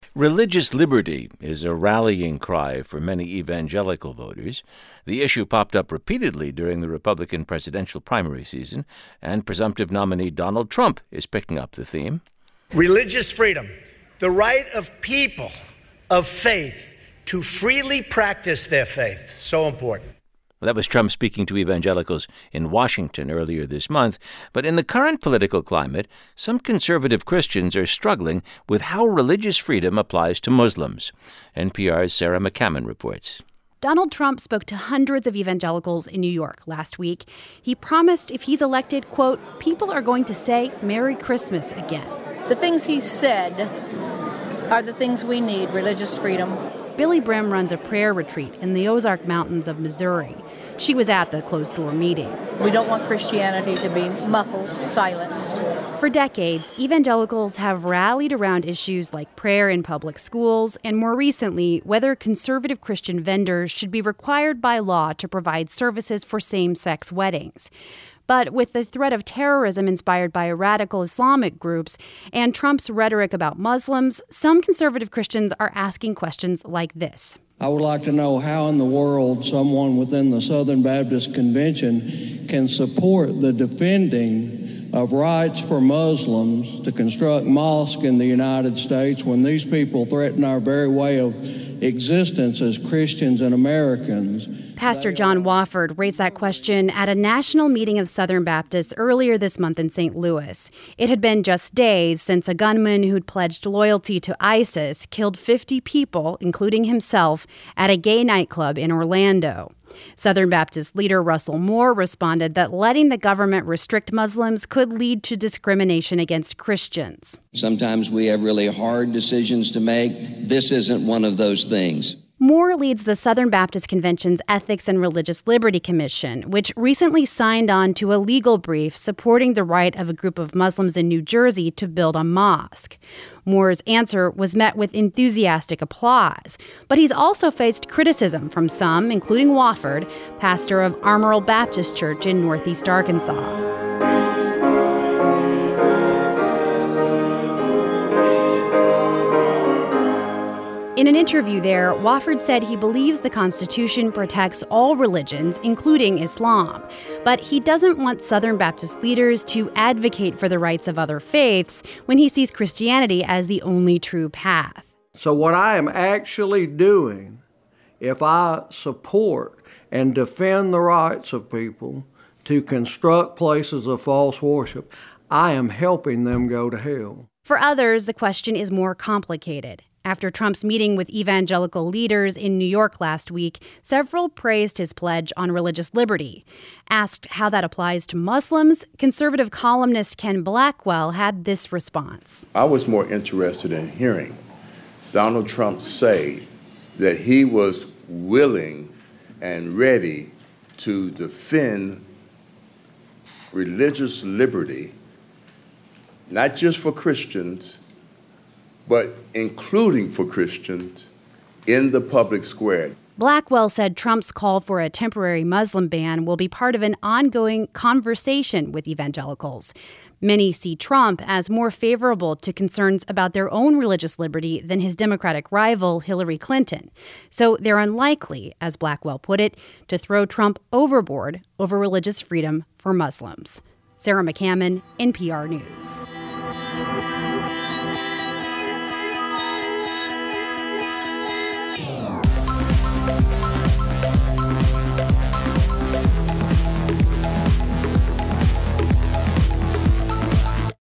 Religious liberty is a rallying cry for many evangelical voters. The issue popped up repeatedly during the Republican presidential primary season, and presumptive nominee Donald Trump is picking up the theme. Religious freedom, the right of people of faith to freely practice their faith, so important. That was Trump speaking to evangelicals in Washington earlier this month. But in the current political climate, some conservative Christians are struggling with how religious freedom applies to Muslims. NPR's Sarah McCammon reports. Donald Trump spoke to hundreds of evangelicals in New York last week. He promised if he's elected, quote, people are going to say Merry Christmas again. The things he said are the things we need, religious freedom. Billy Brim runs a prayer retreat in the Ozark Mountains of Missouri. She was at the closed-door meeting. We don't want Christianity to be muffled, silenced. For decades, evangelicals have rallied around issues like prayer in public schools, and more recently, whether conservative Christian vendors should be required by law to provide services for same-sex weddings. But with the threat of terrorism inspired by radical Islamic groups and Trump's rhetoric about Muslims, some conservative Christians are asking questions like this. I would like to know how in the world someone within the Southern Baptist Convention can support the defending of rights for Muslims to construct mosques in the United States when these people threaten our very way of existence as Christians and Americans. Pastor John Wofford raised that question at a national meeting of Southern Baptists earlier this month in St. Louis. It had been just days since a gunman who'd pledged loyalty to ISIS killed 50 people, including himself, at a gay nightclub in Orlando. Southern Baptist leader Russell Moore responded that letting the government restrict Muslims could lead to discrimination against Christians. Sometimes we have really hard decisions to make. This isn't one of those things. Moore leads the Southern Baptist Convention's Ethics and Religious Liberty Commission, which recently signed on to a legal brief supporting the right of a group of Muslims in New Jersey to build a mosque. Moore's answer was met with enthusiastic applause, but he's also faced criticism from some, including Wofford, pastor of Armorel Baptist Church in Northeast Arkansas. In an interview there, Wofford said he believes the Constitution protects all religions, including Islam. But he doesn't want Southern Baptist leaders to advocate for the rights of other faiths when he sees Christianity as the only true path. So what I am actually doing, if I support and defend the rights of people to construct places of false worship, I am helping them go to hell. For others, the question is more complicated. After Trump's meeting with evangelical leaders in New York last week, several praised his pledge on religious liberty. Asked how that applies to Muslims, conservative columnist Ken Blackwell had this response. I was more interested in hearing Donald Trump say that he was willing and ready to defend religious liberty, not just for Christians, but including for Christians in the public square. Blackwell said Trump's call for a temporary Muslim ban will be part of an ongoing conversation with evangelicals. Many see Trump as more favorable to concerns about their own religious liberty than his Democratic rival Hillary Clinton. So they're unlikely, as Blackwell put it, to throw Trump overboard over religious freedom for Muslims. Sarah McCammon, NPR News.